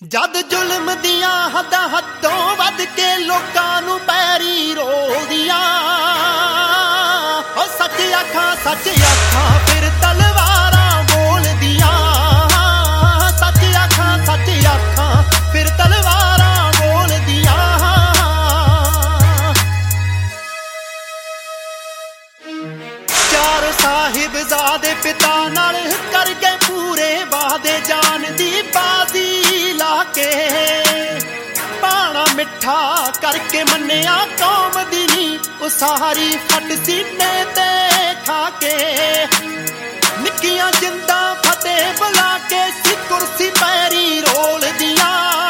जद जुल्म दियां हदां हदों वध के लोकां नूं पैरी रोलदियां ओ सच आखां फिर तलवारां बोलदियां सच आखां फिर तलवारां बोलदियां चार साहिबजादे पिता नाल कर गए पूरे वादे जान दी बाजी लाके पाना मिठा करके मन्निया कौम दी नी ओ सारी फट सीने ते खाके निक्कियां जिंदा फतेह बुला के सी कुर्सी पैरी रोल दियां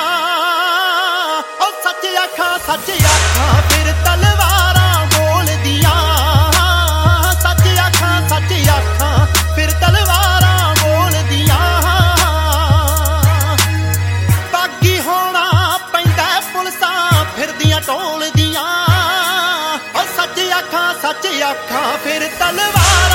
ओ सच आखां फिर तलवारां बोल दियां सच आखां फिर तलवारां बोल दियां बागी होना पैंदा पुलसां फिरदियां टोल दियां ओ सच आखां फिर तलवारां